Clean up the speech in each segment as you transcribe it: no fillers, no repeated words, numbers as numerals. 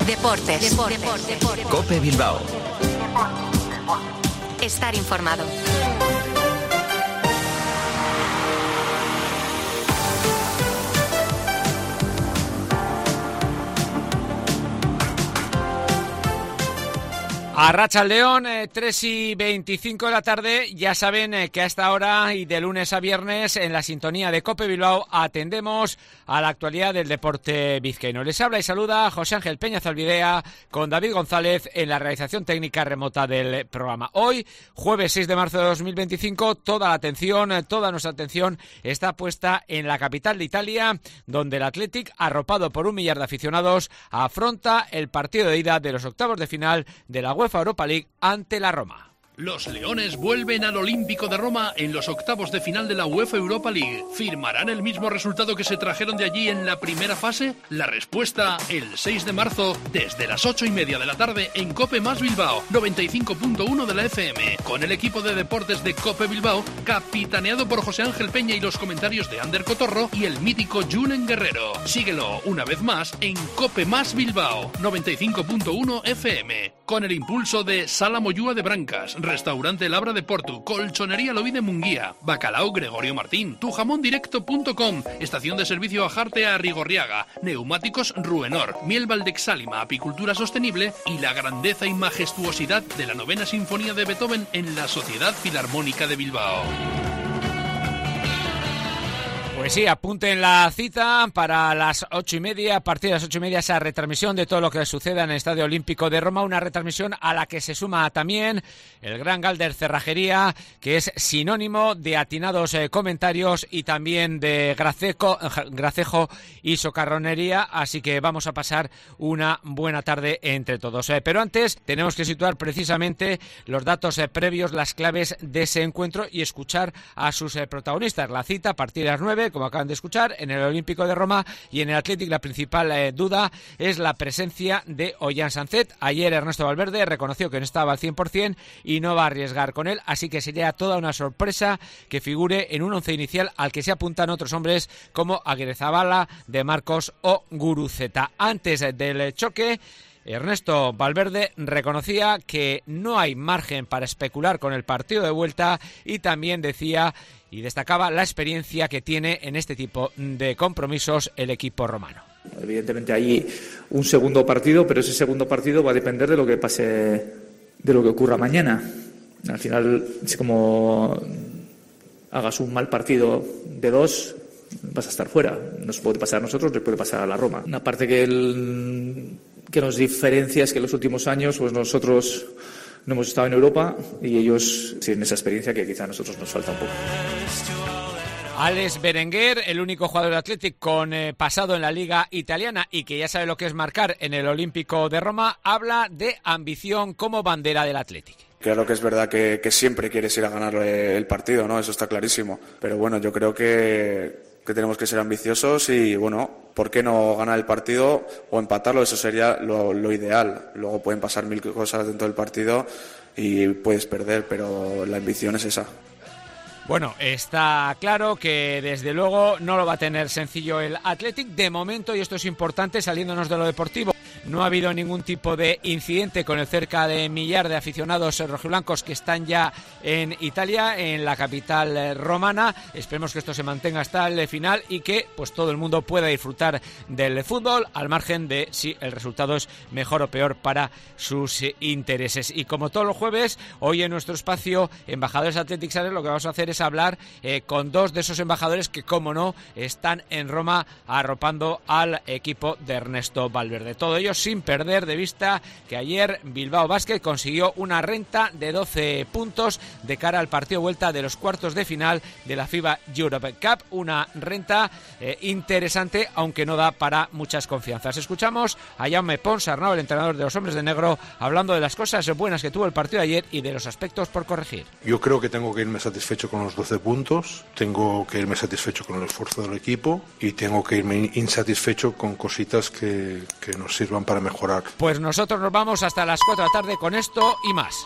Deportes. COPE Bilbao. Estar informado. Arratsaldeon, 3:25 de la tarde. Ya saben que a esta hora y de lunes a viernes en la sintonía de COPE Bilbao atendemos a la actualidad del deporte vizcaíno. Les habla y saluda José Ángel Peña Zalbidea con David González en la realización técnica remota del programa. Hoy, jueves 6 de marzo de 2025, toda nuestra atención está puesta en la capital de Italia, donde el Athletic, arropado por 1 millar de aficionados, afronta el partido de ida de los octavos de final de la UEFA Europa League ante la Roma. Los Leones vuelven al Olímpico de Roma en los octavos de final de la UEFA Europa League. ¿Firmarán el mismo resultado que se trajeron de allí en la primera fase? La respuesta el 6 de marzo desde las 8:30 de la tarde en COPE más Bilbao, 95.1 de la FM, con el equipo de deportes de COPE Bilbao, capitaneado por José Ángel Peña y los comentarios de Ander Cotorro y el mítico Julen Guerrero. Síguelo una vez más en COPE más Bilbao, 95.1 FM, con el impulso de Sala Moyúa de Brancas, Restaurante Labra de Portu, Colchonería Loví de Munguía, Bacalao Gregorio Martín, tujamondirecto.com, Estación de Servicio Ajarte a Rigorriaga, Neumáticos Ruenor, Miel Valdexálima, Apicultura Sostenible y la grandeza y majestuosidad de la 9ª Sinfonía de Beethoven en la Sociedad Filarmónica de Bilbao. Pues sí, apunten la cita para las 8:30, a partir de las 8:30, esa retransmisión de todo lo que suceda en el Estadio Olímpico de Roma, una retransmisión a la que se suma también el Gran Galder Cerrajería, que es sinónimo de atinados comentarios y también de gracejo y socarronería, así que vamos a pasar una buena tarde entre todos. Pero antes tenemos que situar precisamente los datos previos, las claves de ese encuentro y escuchar a sus protagonistas. La cita a partir de las 9, como acaban de escuchar, en el Olímpico de Roma, y en el Athletic la principal duda es la presencia de Ollán Sancet. Ayer Ernesto Valverde reconoció que no estaba al 100% y no va a arriesgar con él, así que sería toda una sorpresa que figure en un once inicial al que se apuntan otros hombres como Aguirrezabala, De Marcos o Guruceta. Antes del choque, Ernesto Valverde reconocía que no hay margen para especular con el partido de vuelta y también decía y destacaba la experiencia que tiene en este tipo de compromisos el equipo romano. Evidentemente hay un segundo partido, pero ese segundo partido va a depender de lo que pase, de lo que ocurra mañana. Al final, es como hagas un mal partido de 2, vas a estar fuera. Nos puede pasar a nosotros, le puede pasar a la Roma. Una parte que nos diferencia es que en los últimos años pues nosotros no hemos estado en Europa y ellos tienen esa experiencia que quizá a nosotros nos falta un poco. Alex Berenguer, el único jugador del Athletic con pasado en la Liga Italiana y que ya sabe lo que es marcar en el Olímpico de Roma, habla de ambición como bandera del Athletic. Claro que es verdad que siempre quieres ir a ganar el partido, ¿no? Eso está clarísimo. Pero bueno, yo creo que tenemos que ser ambiciosos y, bueno, ¿por qué no ganar el partido o empatarlo? Eso sería lo ideal. Luego pueden pasar 1000 cosas dentro del partido y puedes perder, pero la ambición es esa. Bueno, está claro que desde luego no lo va a tener sencillo el Athletic. De momento, y esto es importante, saliéndonos de lo deportivo, no ha habido ningún tipo de incidente con el cerca de 1 millar de aficionados rojiblancos que están ya en Italia, en la capital romana. Esperemos que esto se mantenga hasta el final y que pues todo el mundo pueda disfrutar del fútbol, al margen de si el resultado es mejor o peor para sus intereses. Y como todos los jueves, hoy en nuestro espacio Embajadores Athletic Sales, lo que vamos a hacer es hablar con dos de esos embajadores que, como no, están en Roma arropando al equipo de Ernesto Valverde. Todo ello sin perder de vista que ayer Bilbao Basket consiguió una renta de 12 puntos de cara al partido vuelta de los cuartos de final de la FIBA Europe Cup. Una renta interesante, aunque no da para muchas confianzas. Escuchamos a Jaume Ponsarnau, el entrenador de los hombres de negro, hablando de las cosas buenas que tuvo el partido de ayer y de los aspectos por corregir. Yo creo que tengo que irme satisfecho con los 12 puntos, tengo que irme satisfecho con el esfuerzo del equipo y tengo que irme insatisfecho con cositas que nos sirvan para mejorar. Pues nosotros nos vamos hasta las 4 de la tarde con esto y más.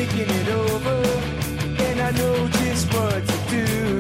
thinking it over, and I know just what to do.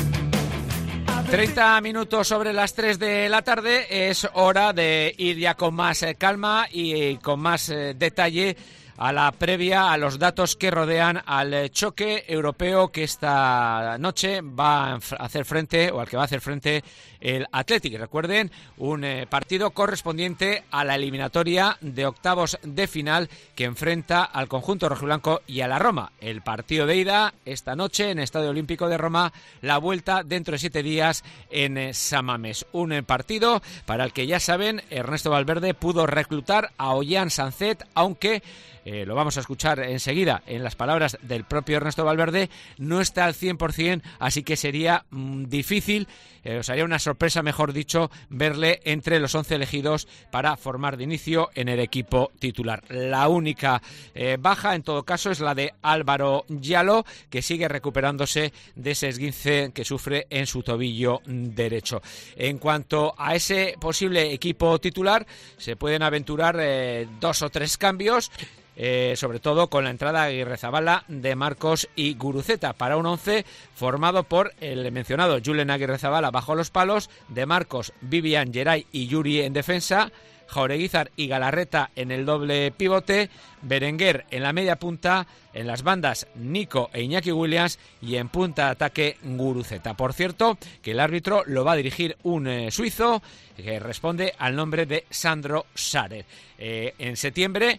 30 minutos sobre las 3 de la tarde, es hora de ir ya con más calma y con más detalle a la previa, a los datos que rodean al choque europeo que esta noche va a hacer frente, o al que va a hacer frente el Athletic. Recuerden, un partido correspondiente a la eliminatoria de octavos de final que enfrenta al conjunto rojiblanco y a la Roma. El partido de ida esta noche en Estadio Olímpico de Roma, la vuelta dentro de 7 días en San Mamés. Un partido para el que, ya saben, Ernesto Valverde pudo reclutar a Ollán Sancet, aunque lo vamos a escuchar enseguida en las palabras del propio Ernesto Valverde, no está al 100%, así que sería difícil, sería una sorpresa, mejor dicho, verle entre los 11 elegidos para formar de inicio en el equipo titular. La única baja, en todo caso, es la de Álvaro Giallo, que sigue recuperándose de ese esguince que sufre en su tobillo derecho. En cuanto a ese posible equipo titular, se pueden aventurar 2 o 3 cambios, sobre todo con la entrada de Aguirrezabala, de Marcos y Guruceta, para un 11 formado por el mencionado Julen Aguirrezabala bajo los palos, de Marcos, Vivian, Geray y Yuri en defensa, Jaureguizar y Galarreta en el doble pivote, Berenguer en la media punta, en las bandas Nico e Iñaki Williams y en punta de ataque Guruceta. Por cierto, que el árbitro lo va a dirigir un suizo que responde al nombre de Sandro Sarer. En septiembre,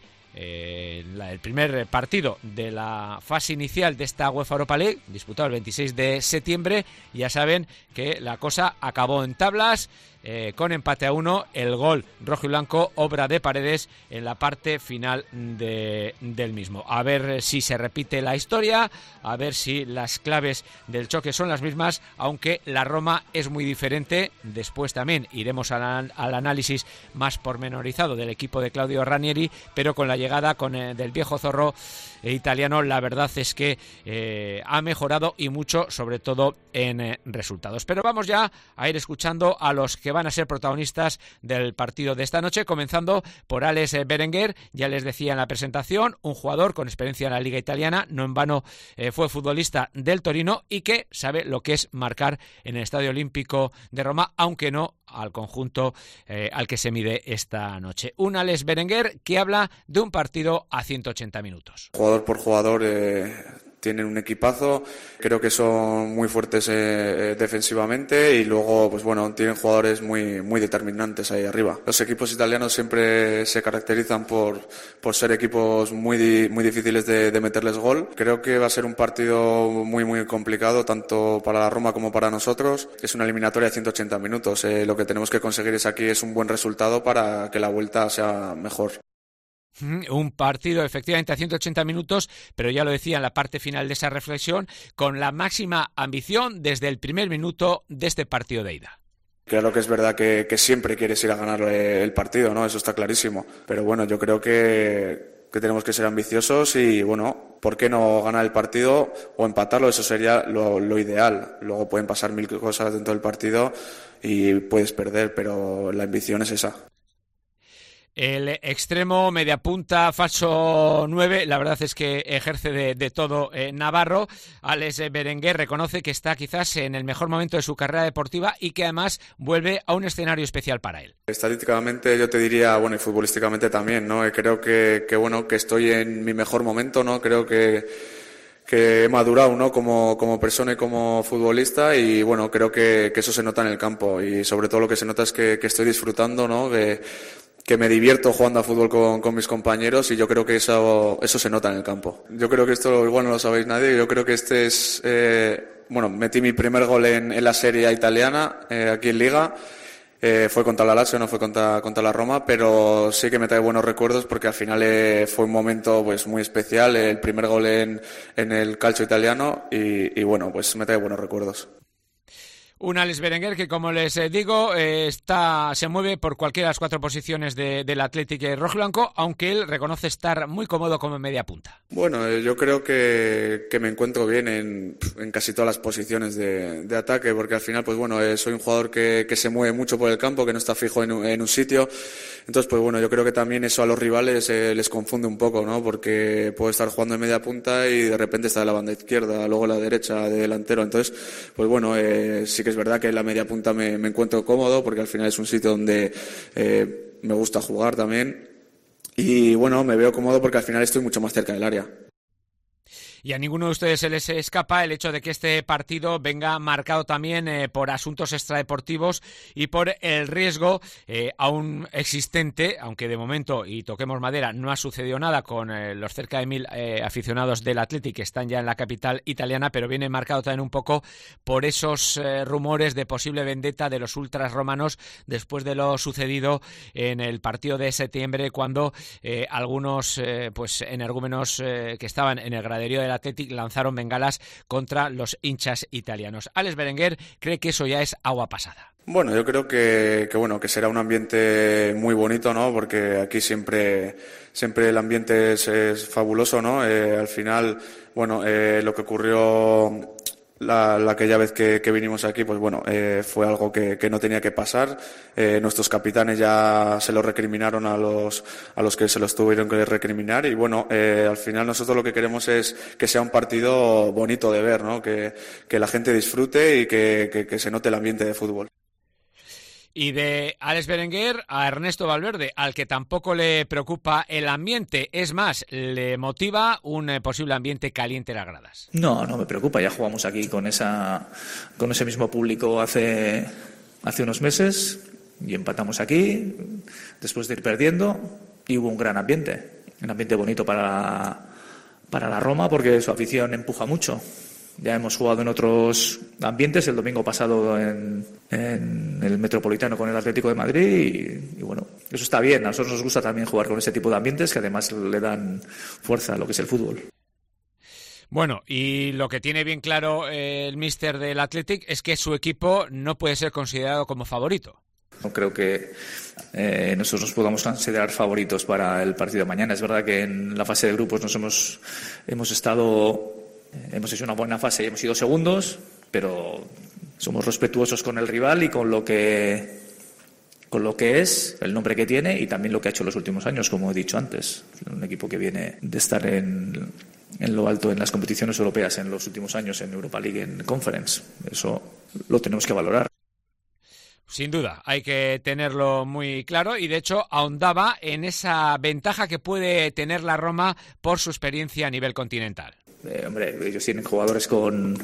el primer partido de la fase inicial de esta UEFA Europa League, disputado el 26 de septiembre, ya saben que la cosa acabó en tablas, con empate a 1, el gol rojo y blanco, obra de Paredes en la parte final del mismo. A ver si se repite la historia, a ver si las claves del choque son las mismas, aunque la Roma es muy diferente. Después también iremos al análisis más pormenorizado del equipo de Claudio Ranieri, pero con la llegada del viejo zorro italiano, la verdad es que ha mejorado y mucho, sobre todo en resultados. Pero vamos ya a ir escuchando a los que van a ser protagonistas del partido de esta noche, comenzando por Alex Berenguer. Ya les decía en la presentación, un jugador con experiencia en la Liga Italiana, no en vano fue futbolista del Torino y que sabe lo que es marcar en el Estadio Olímpico de Roma, aunque no al conjunto al que se mide esta noche. Un Alex Berenguer que habla de un partido a 180 minutos. Jugador por jugador tienen un equipazo, creo que son muy fuertes defensivamente y luego pues bueno, tienen jugadores muy determinantes ahí arriba. Los equipos italianos siempre se caracterizan por ser equipos muy difíciles de meterles gol. Creo que va a ser un partido muy complicado tanto para la Roma como para nosotros. Es una eliminatoria de 180 minutos. Lo que tenemos que conseguir aquí es un buen resultado para que la vuelta sea mejor. Un partido efectivamente a 180 minutos, pero ya lo decía en la parte final de esa reflexión, con la máxima ambición desde el primer minuto de este partido de ida. Claro que es verdad que siempre quieres ir a ganar el partido, ¿no? Eso está clarísimo. Pero bueno, yo creo que tenemos que ser ambiciosos y bueno, ¿por qué no ganar el partido o empatarlo? Eso sería lo ideal. Luego pueden pasar 1000 cosas dentro del partido y puedes perder, pero la ambición es esa. El extremo, media punta, falso 9, la verdad es que ejerce de todo Navarro. Alex Berenguer reconoce que está quizás en el mejor momento de su carrera deportiva y que además vuelve a un escenario especial para él. Estadísticamente yo te diría, bueno, y futbolísticamente también, ¿no? Creo que bueno, que estoy en mi mejor momento, ¿no? Creo que he madurado, ¿no? como persona y como futbolista y bueno, creo que eso se nota en el campo y sobre todo lo que se nota es que estoy disfrutando, ¿no? Que me divierto jugando a fútbol con mis compañeros y yo creo que eso se nota en el campo. Yo creo que esto igual no lo sabéis nadie, yo creo que este es, metí mi primer gol en la Serie A italiana, aquí en Liga. Fue contra la Lazio, no fue contra la Roma, pero sí que me trae buenos recuerdos porque al final fue un momento pues muy especial, el primer gol en el calcio italiano y bueno, pues me trae buenos recuerdos. Un Alex Berenguer que, como les digo, se mueve por cualquiera de las 4 posiciones del Athletic rojiblanco, aunque él reconoce estar muy cómodo como media punta. Bueno, yo creo que me encuentro bien en casi todas las posiciones de ataque, porque al final, pues bueno, soy un jugador que se mueve mucho por el campo, que no está fijo en un sitio. Entonces, pues bueno, yo creo que también eso a los rivales les confunde un poco, ¿no? Porque puedo estar jugando en media punta y de repente está en la banda izquierda, luego la derecha de delantero. Entonces, pues bueno, sí que es verdad que en la media punta me encuentro cómodo, porque al final es un sitio donde me gusta jugar también. Y bueno, me veo cómodo porque al final estoy mucho más cerca del área. Y a ninguno de ustedes se les escapa el hecho de que este partido venga marcado también por asuntos extradeportivos y por el riesgo aún existente, aunque de momento, y toquemos madera, no ha sucedido nada con los cerca de 1000 aficionados del Athletic que están ya en la capital italiana, pero viene marcado también un poco por esos rumores de posible vendetta de los ultras romanos después de lo sucedido en el partido de septiembre, cuando algunos energúmenos que estaban en el graderío del Athletic lanzaron bengalas contra los hinchas italianos. Alex Berenguer cree que eso ya es agua pasada. Bueno, yo creo que será un ambiente muy bonito, ¿no? Porque aquí siempre el ambiente es fabuloso, ¿no? Al final, bueno, lo que ocurrió aquella vez que vinimos aquí, pues bueno, fue algo que no tenía que pasar. Nuestros capitanes ya se lo recriminaron a los que se los tuvieron que recriminar, y bueno, al final nosotros lo que queremos es que sea un partido bonito de ver, ¿no? Que la gente disfrute y que se note el ambiente de fútbol. Y de Alex Berenguer a Ernesto Valverde, al que tampoco le preocupa el ambiente. Es más, le motiva un posible ambiente caliente en las gradas. No me preocupa. Ya jugamos aquí con ese mismo público hace unos meses y empatamos aquí después de ir perdiendo, y hubo un gran ambiente. Un ambiente bonito para la Roma, porque su afición empuja mucho. Ya hemos jugado en otros ambientes, el domingo pasado en el Metropolitano con el Atlético de Madrid, y bueno, eso está bien. A nosotros nos gusta también jugar con ese tipo de ambientes que además le dan fuerza a lo que es el fútbol. Bueno, y lo que tiene bien claro el míster del Athletic es que su equipo no puede ser considerado como favorito. No creo que nosotros nos podamos considerar favoritos para el partido de mañana. Es verdad que en la fase de grupos hemos hecho una buena fase y hemos sido segundos, pero somos respetuosos con el rival y con lo que es, el nombre que tiene y también lo que ha hecho en los últimos años, como he dicho antes. Un equipo que viene de estar en lo alto en las competiciones europeas en los últimos años, en Europa League, en Conference. Eso lo tenemos que valorar. Sin duda, hay que tenerlo muy claro, y de hecho ahondaba en esa ventaja que puede tener la Roma por su experiencia a nivel continental. Hombre, ellos tienen jugadores con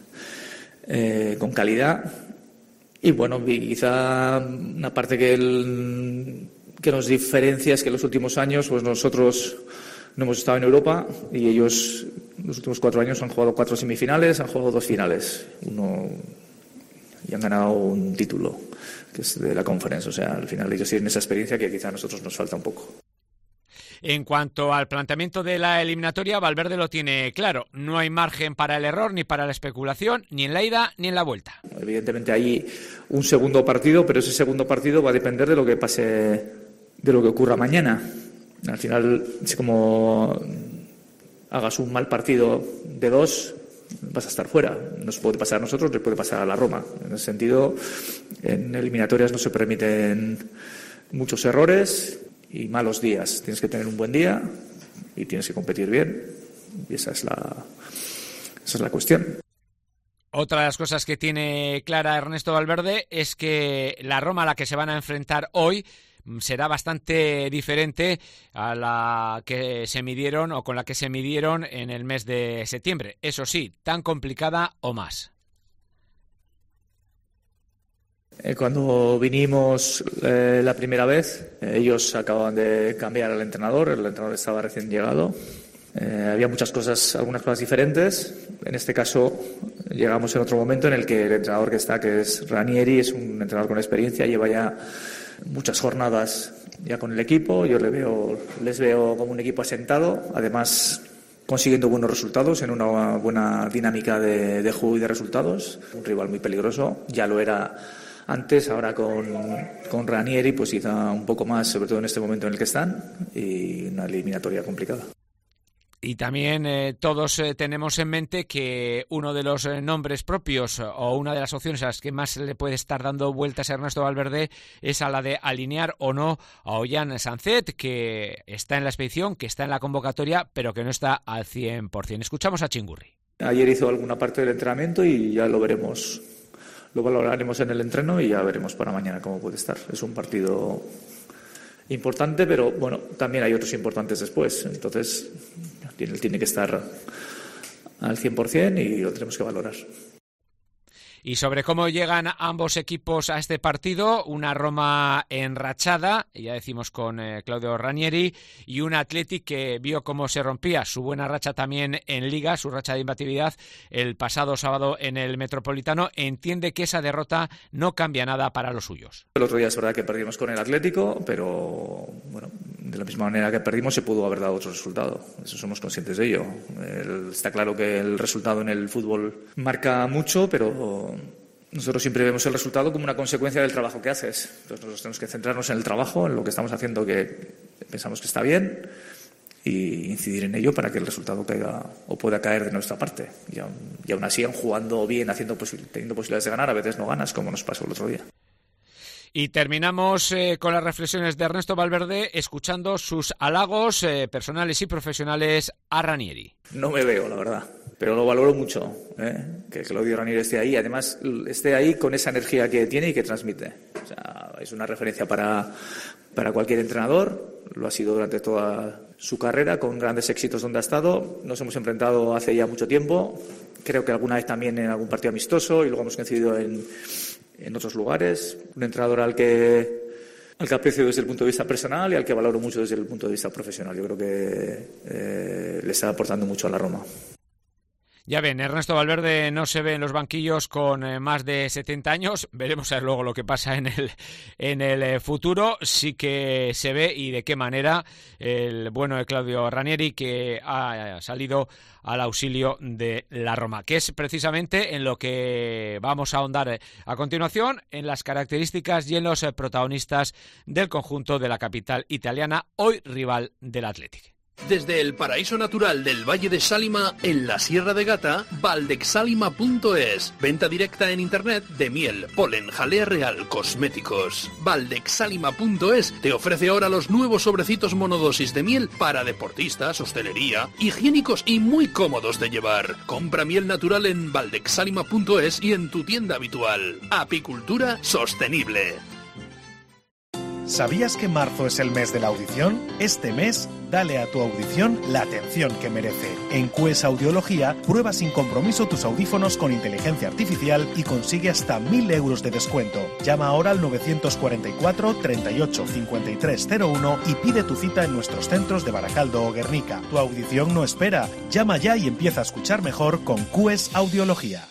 calidad, y bueno, quizá una parte que nos diferencia es que en los últimos años pues nosotros no hemos estado en Europa, y ellos los últimos 4 años han jugado 4 semifinales, han jugado 2 finales, y han ganado un título que es de la Conference. O sea, al final ellos tienen esa experiencia que quizá a nosotros nos falta un poco. En cuanto al planteamiento de la eliminatoria, Valverde lo tiene claro. No hay margen para el error ni para la especulación, ni en la ida ni en la vuelta. Evidentemente hay un segundo partido, pero ese segundo partido va a depender de lo que pase, de lo que ocurra mañana. Al final, es como hagas un mal partido de 2, vas a estar fuera. Nos puede pasar a nosotros, les puede pasar a la Roma. En ese sentido, en eliminatorias no se permiten muchos errores y malos días. Tienes que tener un buen día y tienes que competir bien, y esa es la cuestión. Otra de las cosas que tiene clara Ernesto Valverde es que la Roma a la que se van a enfrentar hoy será bastante diferente a la que se midieron o con la que se midieron en el mes de septiembre. Eso sí, tan complicada o más. Cuando vinimos la primera vez, ellos acababan de cambiar al entrenador, el entrenador estaba recién llegado. Había algunas cosas diferentes. En este caso, llegamos en otro momento en el que el entrenador que es Ranieri, es un entrenador con experiencia, lleva ya muchas jornadas ya con el equipo. Yo les veo como un equipo asentado. Además, consiguiendo buenos resultados, en una buena dinámica de juego y de resultados. Un rival muy peligroso, ya lo era antes, ahora con Ranieri pues quizá un poco más, sobre todo en este momento en el que están, y una eliminatoria complicada. Y también todos tenemos en mente que uno de los nombres propios o una de las opciones a las que más le puede estar dando vueltas a Ernesto Valverde es a la de alinear o no a Ollán Sancet, que está en la expedición, que está en la convocatoria, pero que no está al 100%. Escuchamos a Chingurri. Ayer hizo alguna parte del entrenamiento y ya lo veremos, lo valoraremos en el entreno y ya veremos para mañana cómo puede estar. Es un partido importante, pero bueno, también hay otros importantes después, entonces él tiene que estar al 100% y lo tenemos que valorar. Y sobre cómo llegan ambos equipos a este partido, una Roma enrachada, ya decimos con Claudio Ranieri, y un Athletic que vio cómo se rompía su buena racha también en Liga, su racha de imbatibilidad el pasado sábado en el Metropolitano, entiende que esa derrota no cambia nada para los suyos. El otro día es verdad que perdimos con el Atlético, pero bueno, de la misma manera que perdimos se pudo haber dado otro resultado, eso somos conscientes de ello. Está claro que el resultado en el fútbol marca mucho, pero nosotros siempre vemos el resultado como una consecuencia del trabajo que haces. Entonces nosotros tenemos que centrarnos en el trabajo, en lo que estamos haciendo que pensamos que está bien, y incidir en ello para que el resultado caiga o pueda caer de nuestra parte. Y aún así, jugando bien, teniendo posibilidades de ganar, a veces no ganas, como nos pasó el otro día. Y terminamos con las reflexiones de Ernesto Valverde, escuchando sus halagos personales y profesionales a Ranieri. No me veo, la verdad, pero lo valoro mucho, que Claudio Ranieri esté ahí, además esté ahí con esa energía que tiene y que transmite. O sea, es una referencia para cualquier entrenador, lo ha sido durante toda su carrera, con grandes éxitos donde ha estado. Nos hemos enfrentado hace ya mucho tiempo, creo que alguna vez también en algún partido amistoso, y luego hemos coincidido en otros lugares. Un entrenador al que aprecio desde el punto de vista personal y al que valoro mucho desde el punto de vista profesional. Yo creo que le está aportando mucho a la Roma. Ya ven, Ernesto Valverde no se ve en los banquillos con más de 70 años. Veremos a ver luego lo que pasa en el futuro. Sí que se ve, y de qué manera, el bueno de Claudio Ranieri, que ha salido al auxilio de la Roma, que es precisamente en lo que vamos a ahondar a continuación, en las características y en los protagonistas del conjunto de la capital italiana, hoy rival del Athletic. Desde el paraíso natural del Valle de Sálima, en la Sierra de Gata, valdexalima.es. Venta directa en internet de miel, polen, jalea real, cosméticos. Valdexalima.es te ofrece ahora los nuevos sobrecitos monodosis de miel para deportistas, hostelería, higiénicos y muy cómodos de llevar. Compra miel natural en valdexalima.es y en tu tienda habitual. Apicultura sostenible. ¿Sabías que marzo es el mes de la audición? Este mes, dale a tu audición la atención que merece. En QS Audiología, prueba sin compromiso tus audífonos con inteligencia artificial y consigue hasta 1.000 euros de descuento. Llama ahora al 944 38 53 01 y pide tu cita en nuestros centros de Baracaldo o Guernica. Tu audición no espera. Llama ya y empieza a escuchar mejor con QS Audiología.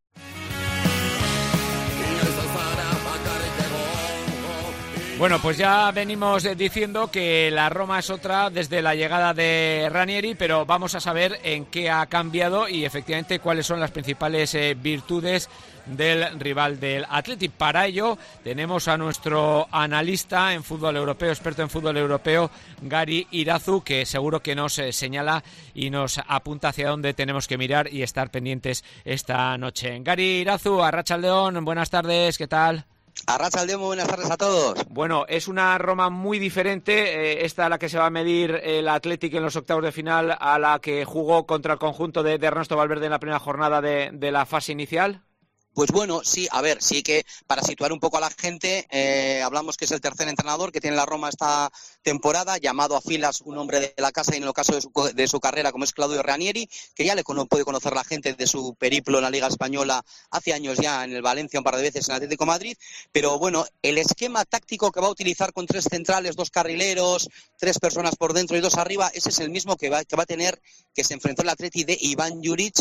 Bueno, pues ya venimos diciendo que la Roma es otra desde la llegada de Ranieri, pero vamos a saber en qué ha cambiado y efectivamente cuáles son las principales virtudes del rival del Athletic. Para ello tenemos a nuestro analista en fútbol europeo, experto en fútbol europeo, Gary Irazu, que seguro que nos señala y nos apunta hacia dónde tenemos que mirar y estar pendientes esta noche. Gary Irazu, Arratsaldeon, buenas tardes, ¿qué tal? Arratsaldeon, muy buenas tardes a todos. Bueno, es una Roma muy diferente, esta a la que se va a medir el Athletic en los octavos de final, a la que jugó contra el conjunto de Ernesto Valverde en la primera jornada de la fase inicial. Pues bueno, sí, a ver, sí que para situar un poco a la gente, hablamos que es el tercer entrenador que tiene la Roma esta temporada, llamado a filas un hombre de la casa y en el caso de su carrera como es Claudio Ranieri, que ya le puede conocer la gente de su periplo en la Liga Española hace años ya en el Valencia, un par de veces en el Atlético de Madrid, pero bueno, el esquema táctico que va a utilizar con 3 centrales, 2 carrileros, 3 personas por dentro y 2 arriba, ese es el mismo que va a tener, que se enfrentó el Atleti de Iván Juric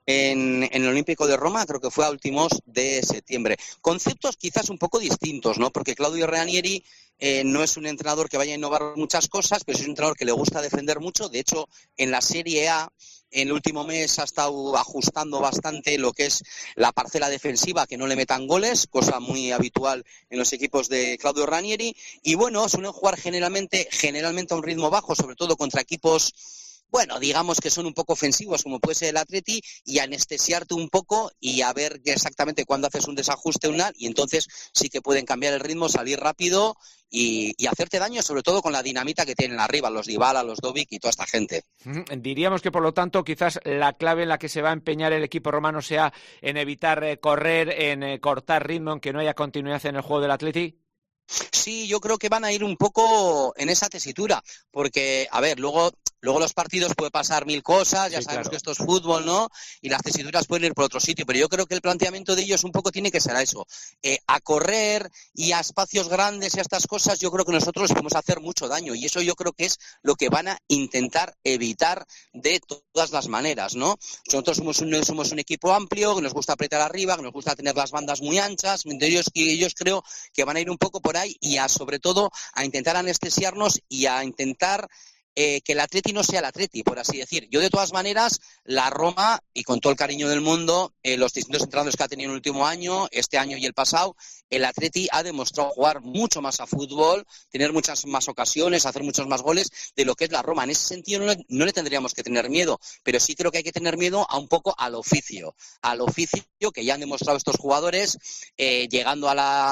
en el Olímpico de Roma, creo que fue a últimos de septiembre. Conceptos quizás un poco distintos, ¿no? Porque Claudio Ranieri no es un entrenador que vaya a innovar muchas cosas, pero es un entrenador que le gusta defender mucho. De hecho, en la Serie A, en el último mes ha estado ajustando bastante lo que es la parcela defensiva, que no le metan goles, cosa muy habitual en los equipos de Claudio Ranieri. Y bueno, suelen jugar generalmente a un ritmo bajo, sobre todo contra equipos, bueno, digamos que son un poco ofensivos, como puede ser el Atleti, y anestesiarte un poco y a ver exactamente cuándo haces un desajuste y entonces sí que pueden cambiar el ritmo, salir rápido y hacerte daño, sobre todo con la dinamita que tienen arriba, los Dybala, los Dovic y toda esta gente. Diríamos que, por lo tanto, quizás la clave en la que se va a empeñar el equipo romano sea en evitar correr, en cortar ritmo, en que no haya continuidad en el juego del Atleti. Sí, yo creo que van a ir un poco en esa tesitura, porque, a ver, luego los partidos puede pasar mil cosas, ya sabemos que esto es fútbol, ¿no? Y las tesituras pueden ir por otro sitio, pero yo creo que el planteamiento de ellos un poco tiene que ser a eso, a correr y a espacios grandes y a estas cosas. Yo creo que nosotros les podemos hacer mucho daño y eso yo creo que es lo que van a intentar evitar de todas las maneras, ¿no? Nosotros somos un equipo amplio, que nos gusta apretar arriba, que nos gusta tener las bandas muy anchas, ellos creo que van a ir un poco por ahí y sobre todo a intentar anestesiarnos y a intentar que el Atleti no sea el Atleti, por así decir. Yo, de todas maneras, la Roma, y con todo el cariño del mundo, los distintos entrenadores que ha tenido en el último año, este año y el pasado, el Atleti ha demostrado jugar mucho más a fútbol, tener muchas más ocasiones, hacer muchos más goles de lo que es la Roma. En ese sentido no le tendríamos que tener miedo, pero sí creo que hay que tener miedo a un poco al oficio que ya han demostrado estos jugadores, llegando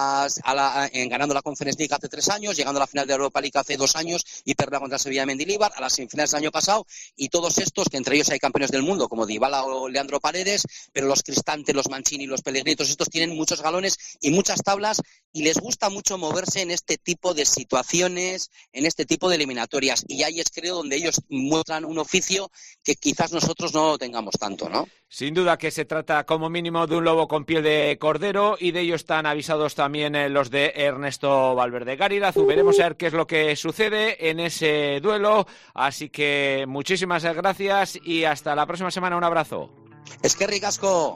ganando la Conference League hace 3 años, llegando a la final de Europa League hace 2 años y perdiendo contra Sevilla de Mendilibar, a las semifinales del año pasado, y todos estos, que entre ellos hay campeones del mundo como Dybala o Leandro Paredes, pero los Cristante, los Mancini, los Pellegrini, todos estos tienen muchos galones y muchas tablas y les gusta mucho moverse en este tipo de situaciones, en este tipo de eliminatorias, y ahí es, creo, donde ellos muestran un oficio que quizás nosotros no tengamos tanto, ¿no? Sin duda que se trata como mínimo de un lobo con piel de cordero, y de ello están avisados también los de Ernesto Valverde. Gary Lazu, veremos a ver qué es lo que sucede en ese duelo, así que muchísimas gracias y hasta la próxima semana. Un abrazo. Eskerrik asko.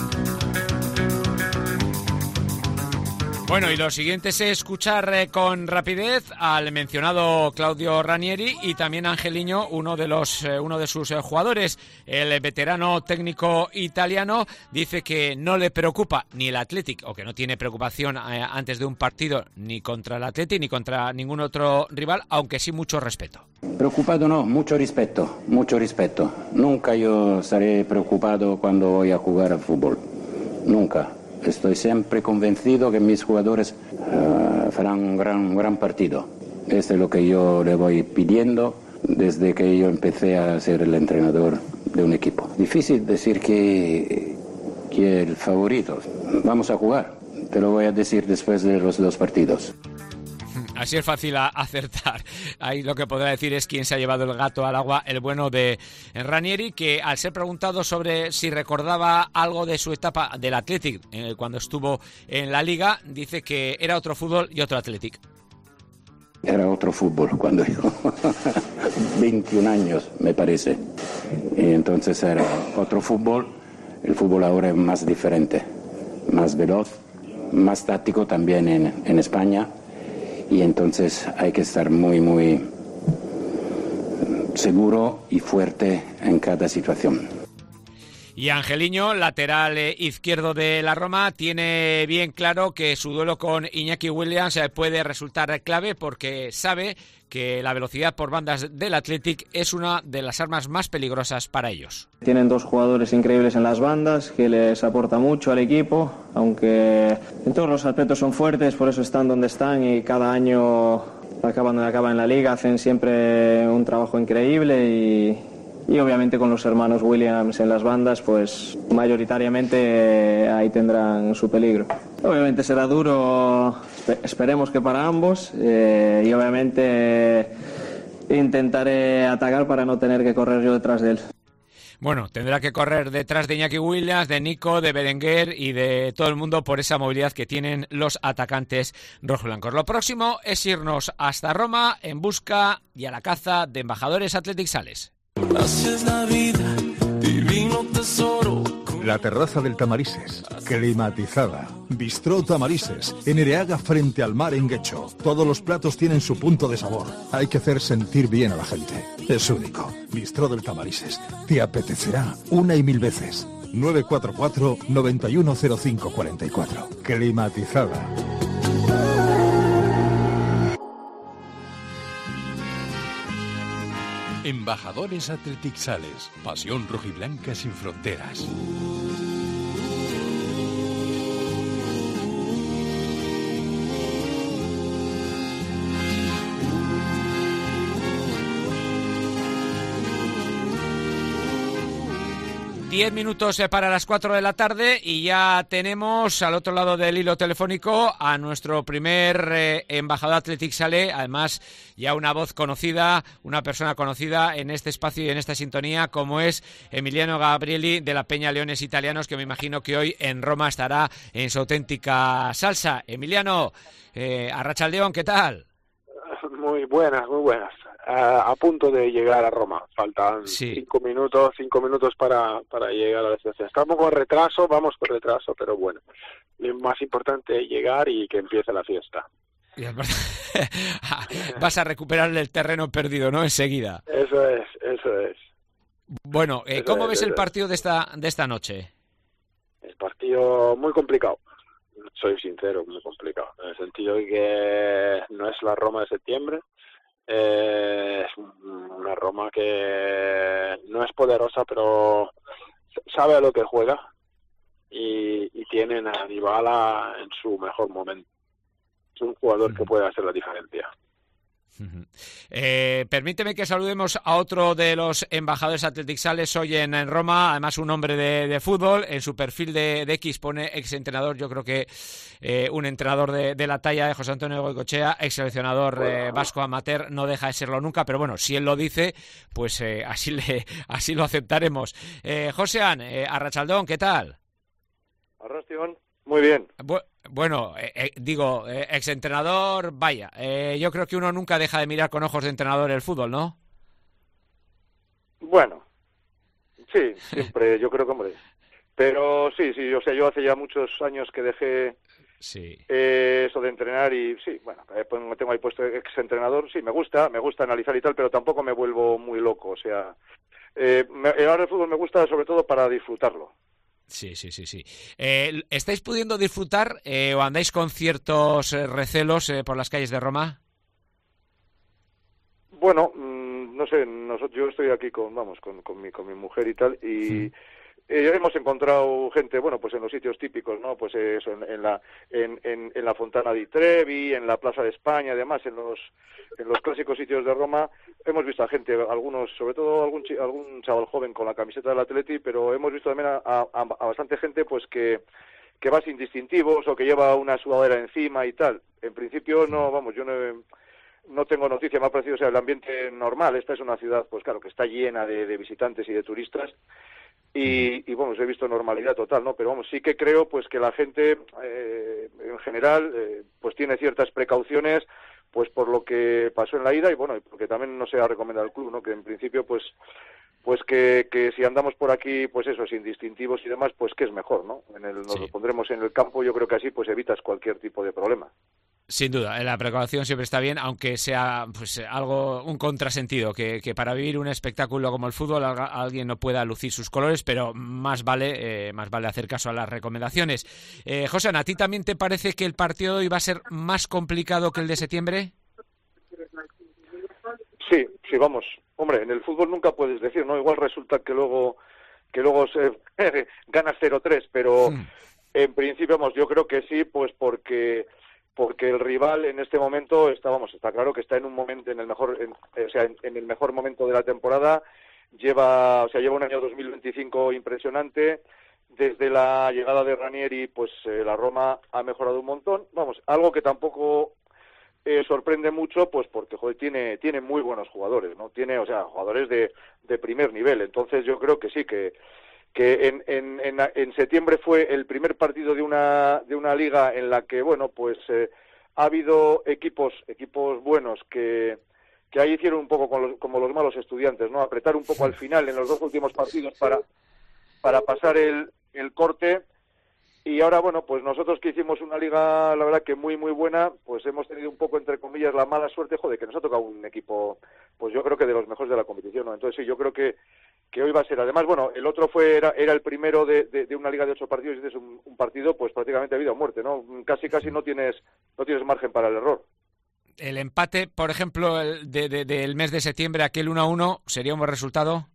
Bueno, y lo siguiente es escuchar con rapidez al mencionado Claudio Ranieri y también a Angeliño, uno de sus jugadores. El veterano técnico italiano dice que no le preocupa ni el Athletic, o que no tiene preocupación antes de un partido ni contra el Athletic ni contra ningún otro rival, aunque sí mucho respeto. Preocupado no, mucho respeto. Nunca yo estaré preocupado cuando voy a jugar al fútbol. Nunca. Estoy siempre convencido que mis jugadores farán un gran partido. Esto es lo que yo le voy pidiendo desde que yo empecé a ser el entrenador de un equipo. Difícil decir que el favorito. Vamos a jugar. Te lo voy a decir después de los 2 partidos. Así es fácil acertar. Ahí lo que podrá decir es quién se ha llevado el gato al agua, el bueno de Ranieri, que al ser preguntado sobre si recordaba algo de su etapa del Athletic cuando estuvo en la Liga, dice que era otro fútbol y otro Athletic. Era otro fútbol cuando yo 21 años, me parece. Y entonces era otro fútbol. El fútbol ahora es más diferente, más veloz, más táctico también en España. Y entonces hay que estar muy, muy seguro y fuerte en cada situación. Y Angeliño, lateral izquierdo de la Roma, tiene bien claro que su duelo con Iñaki Williams puede resultar clave, porque sabe que la velocidad por bandas del Athletic es una de las armas más peligrosas para ellos. Tienen 2 jugadores increíbles en las bandas, que les aporta mucho al equipo, aunque en todos los aspectos son fuertes, por eso están donde están y cada año acaban donde acaban en la liga, hacen siempre un trabajo increíble y obviamente con los hermanos Williams en las bandas, pues mayoritariamente ahí tendrán su peligro. Obviamente será duro, esperemos que para ambos, y obviamente intentaré atacar para no tener que correr yo detrás de él. Bueno, tendrá que correr detrás de Iñaki Williams, de Nico, de Berenguer y de todo el mundo por esa movilidad que tienen los atacantes rojiblancos. Lo próximo es irnos hasta Roma en busca y a la caza de embajadores Athletic Sales. Así es la vida, divino tesoro. La terraza del Tamarises, climatizada. Bistró Tamarises, en Ereaga frente al mar en Guecho. Todos los platos tienen su punto de sabor. Hay que hacer sentir bien a la gente. Es único. Bistró del Tamarises. Te apetecerá una y mil veces. 944 910544. Climatizada. Embajadores Athletic Sales, pasión rojiblanca sin fronteras. Diez minutos para las 4 de la tarde y ya tenemos al otro lado del hilo telefónico a nuestro primer embajador Athletic Sale, además ya una voz conocida, una persona conocida en este espacio y en esta sintonía, como es Emiliano Gabrieli de la Peña Leones Italianos, que me imagino que hoy en Roma estará en su auténtica salsa. Emiliano, arratsaldeon, ¿qué tal? Muy buenas, muy buenas. A punto de llegar a Roma. Faltan 5 minutos para llegar a la estación. Estamos con retraso, pero bueno. Lo más importante es llegar y que empiece la fiesta. Vas a recuperar el terreno perdido, ¿no? Enseguida. Eso es. Bueno, ¿cómo ves el partido de esta noche? El partido muy complicado. Soy sincero, muy complicado. En el sentido de que no es la Roma de septiembre. Es una Roma que no es poderosa, pero sabe a lo que juega y tienen a Dybala en su mejor momento. Es un jugador que puede hacer la diferencia. Permíteme que saludemos a otro de los embajadores Athletic Sales hoy en Roma, además un hombre de fútbol. En su perfil de X pone exentrenador. Yo creo que un entrenador de la talla de José Antonio Goicoechea, ex seleccionador vasco amateur, no deja de serlo nunca, pero bueno, si él lo dice, pues así lo aceptaremos. Josean, arratsaldeon, ¿qué tal? Arratsaldeon, muy bien. Bueno, exentrenador, vaya, yo creo que uno nunca deja de mirar con ojos de entrenador el fútbol, ¿no? Bueno, sí, siempre, yo creo que, hombre. Pero sí, o sea, yo hace ya muchos años que dejé eso de entrenar y sí, bueno, tengo ahí puesto exentrenador, sí, me gusta analizar y tal, pero tampoco me vuelvo muy loco, o sea, ahora el fútbol me gusta sobre todo para disfrutarlo. Sí. ¿Estáis pudiendo disfrutar o andáis con ciertos recelos por las calles de Roma? Bueno, no sé, yo estoy aquí con mi mujer y tal, y hemos encontrado gente, bueno, pues en los sitios típicos, ¿no? Pues eso, en la Fontana di Trevi, en la Plaza de España, además, en los clásicos sitios de Roma, hemos visto a gente, algunos, sobre todo algún chaval joven con la camiseta del Atleti, pero hemos visto también a bastante gente, pues que va sin distintivos o que lleva una sudadera encima y tal. En principio, yo no tengo noticia, me ha parecido, o sea, el ambiente normal. Esta es una ciudad, pues claro, que está llena de visitantes y de turistas. Y bueno, he visto normalidad total, ¿no? Pero vamos, sí que creo pues que la gente en general pues tiene ciertas precauciones pues por lo que pasó en la ida y bueno, porque también no se ha recomendado al club, ¿no? Que en principio pues que si andamos por aquí pues eso, sin distintivos y demás, pues que es mejor, ¿no? Nos lo pondremos en el campo, yo creo que así pues evitas cualquier tipo de problema. Sin duda, la precaución siempre está bien, aunque sea pues un contrasentido, que para vivir un espectáculo como el fútbol alguien no pueda lucir sus colores, pero más vale hacer caso a las recomendaciones. José, ¿a ti también te parece que el partido de hoy va a ser más complicado que el de septiembre? Sí, vamos. Hombre, en el fútbol nunca puedes decir, ¿no? Igual resulta que luego se ganas 0-3, pero en principio, vamos, yo creo que sí, pues porque el rival en este momento está claro que está en un momento en el mejor momento de la temporada, lleva un año 2025 impresionante. Desde la llegada de Ranieri, pues la Roma ha mejorado un montón. Vamos, algo que tampoco sorprende mucho, pues porque tiene muy buenos jugadores, ¿no? Tiene, jugadores de primer nivel. Entonces yo creo que sí que en septiembre fue el primer partido de una liga en la que, bueno, pues ha habido equipos buenos que ahí hicieron un poco como los malos estudiantes, ¿no? Apretar un poco al final en los dos últimos partidos para pasar el el corte. Y ahora, bueno, pues nosotros que hicimos una liga, la verdad que muy, muy buena, pues hemos tenido un poco, entre comillas, la mala suerte, joder, que nos ha tocado un equipo, pues yo creo que de los mejores de la competición, ¿no? Entonces sí, yo creo que hoy va a ser. Además, bueno, el otro era el primero de una liga de 8 partidos, y es un partido, pues prácticamente a vida o muerte, ¿no? Casi no tienes margen para el error. El empate, por ejemplo, del mes de septiembre, aquel 1-1, ¿sería un buen resultado?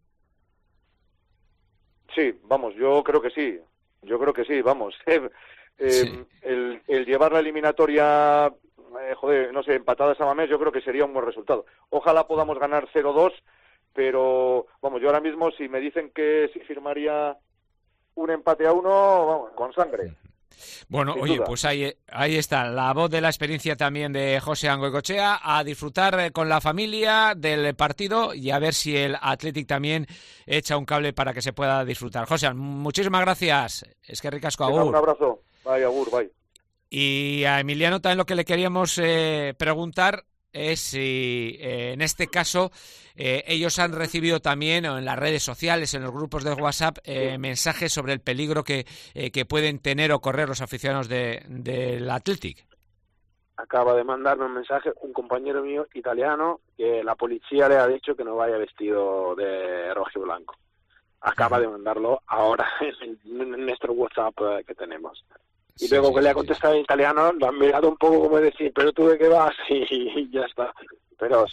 Sí, vamos, yo creo que sí. Yo creo que sí, vamos. Sí. El llevar la eliminatoria, no sé, empatada a Samamés, yo creo que sería un buen resultado. Ojalá podamos ganar 0-2, pero, vamos, yo ahora mismo, si me dicen que si firmaría un empate a 1, vamos, con sangre. Bueno, Sin oye, duda. pues ahí está, la voz de la experiencia también de Josean Goicoechea, a disfrutar con la familia del partido y a ver si el Athletic también echa un cable para que se pueda disfrutar. Josean, muchísimas gracias. Es que ricasco, agur. Un abrazo. Bye, agur, bye. Y a Emiliano también lo que le queríamos preguntar es si en este caso ellos han recibido también en las redes sociales, en los grupos de WhatsApp, mensajes sobre el peligro que pueden tener o correr los aficionados del Athletic. Acaba de mandarme un mensaje un compañero mío italiano que la policía le ha dicho que no vaya vestido de rojo y blanco. Acaba de mandarlo ahora en nuestro WhatsApp que tenemos. Y luego que le ha contestado en italiano, lo han mirado un poco como decir, pero tú de qué vas, y ya está. Pero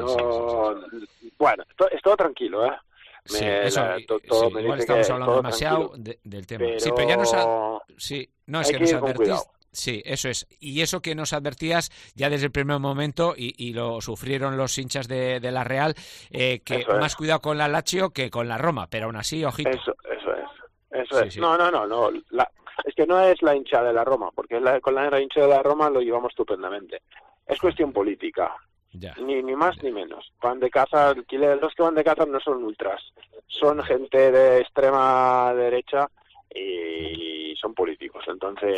bueno, es todo tranquilo, ¿eh? Igual estamos hablando demasiado del tema. Pero... Sí, pero ya nos es que nos advertís. Sí, eso es. Y eso que nos advertías ya desde el primer momento, y lo sufrieron los hinchas de la Real, que más cuidado con la Lazio que con la Roma, pero aún así, ojito. Eso es. No. Es que no es la hinchada de la Roma, porque con la hinchada de la Roma lo llevamos estupendamente. Es cuestión política, ni más ni menos. Van de caza, los que van de caza no son ultras, son gente de extrema derecha y son políticos. Entonces,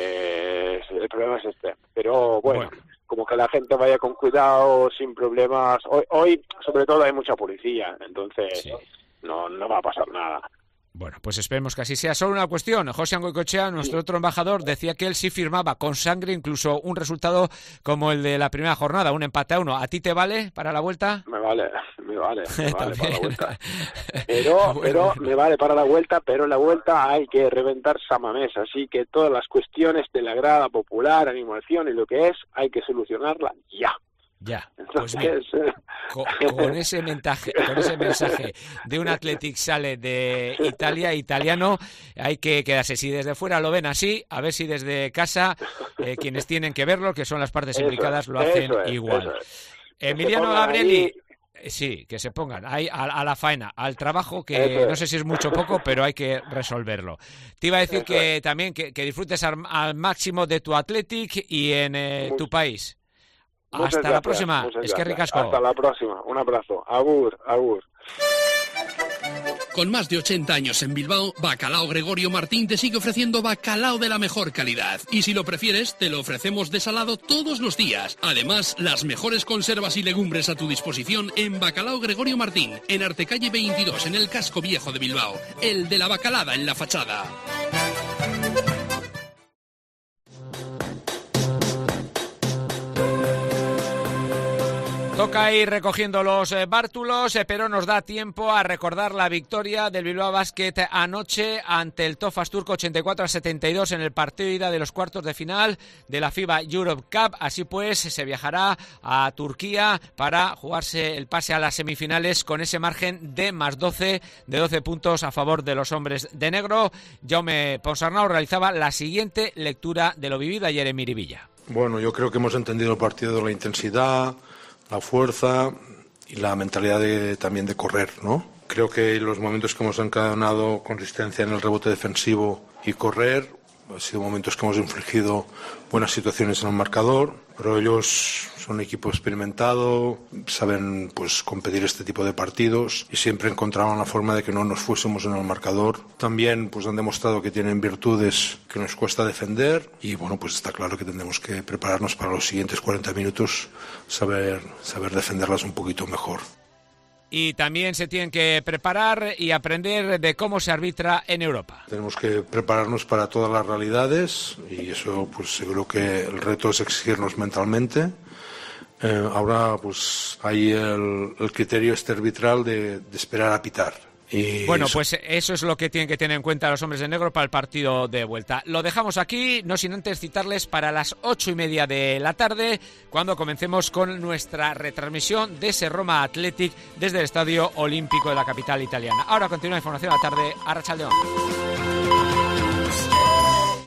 el problema es este. Pero bueno, como que la gente vaya con cuidado, sin problemas. Hoy sobre todo, hay mucha policía, entonces no va a pasar nada. Bueno, pues esperemos que así sea. Solo una cuestión. Josean Goicoechea, nuestro otro embajador, decía que él sí firmaba con sangre incluso un resultado como el de la primera jornada, un empate a 1. ¿A ti te vale para la vuelta? Me vale para la vuelta. Pero me vale para la vuelta, pero en la vuelta hay que reventar Samamés. Así que todas las cuestiones de la grada popular, animación y lo que es, hay que solucionarla ya. Ya, pues mira, con ese mensaje de un Athletic sale de Italia, italiano, hay que quedarse. Si desde fuera lo ven así, a ver si desde casa quienes tienen que verlo, que son las partes implicadas, lo hacen igual. Emiliano Gabrieli, sí, que se pongan ahí a la faena, al trabajo, que no sé si es mucho o poco, pero hay que resolverlo. Te iba a decir que también que disfrutes al máximo de tu Athletic y en tu país. Hasta la próxima. Es que ricasco. Hasta la próxima. Un abrazo. Agur. Con más de 80 años en Bilbao, Bacalao Gregorio Martín te sigue ofreciendo bacalao de la mejor calidad. Y si lo prefieres, te lo ofrecemos desalado todos los días. Además, las mejores conservas y legumbres a tu disposición en Bacalao Gregorio Martín, en Artecalle 22, en el casco viejo de Bilbao. El de la bacalada en la fachada. Toca ir recogiendo los bártulos, pero nos da tiempo a recordar la victoria del Bilbao Basket anoche ante el Tofas Turco 84-72 en el partido de ida de los cuartos de final de la FIBA Europe Cup. Así pues, se viajará a Turquía para jugarse el pase a las semifinales con ese margen de más 12 puntos a favor de los hombres de negro. Jaume Ponsarnau realizaba la siguiente lectura de lo vivido ayer en Miribilla. Bueno, yo creo que hemos entendido el partido, la intensidad, la fuerza y la mentalidad también de correr, ¿no? Creo que los momentos que hemos encadenado consistencia en el rebote defensivo y correr han sido momentos que hemos infligido buenas situaciones en el marcador, pero ellos son un equipo experimentado, saben pues competir este tipo de partidos y siempre encontraban la forma de que no nos fuésemos en el marcador. También pues han demostrado que tienen virtudes que nos cuesta defender y bueno, pues está claro que tendremos que prepararnos para los siguientes 40 minutos, saber defenderlas un poquito mejor. y también se tienen que preparar y aprender de cómo se arbitra en Europa. Tenemos que prepararnos para todas las realidades y eso pues seguro que el reto es exigirnos mentalmente. Ahora pues hay el criterio arbitral de esperar a pitar. Y bueno, pues eso es lo que tienen que tener en cuenta los hombres de negro para el partido de vuelta. Lo dejamos aquí, no sin antes citarles para las 8:30 de la tarde, cuando comencemos con nuestra retransmisión de ese Roma Athletic desde el Estadio Olímpico de la capital italiana. Ahora continúa la información a la tarde, Arratsaldeon.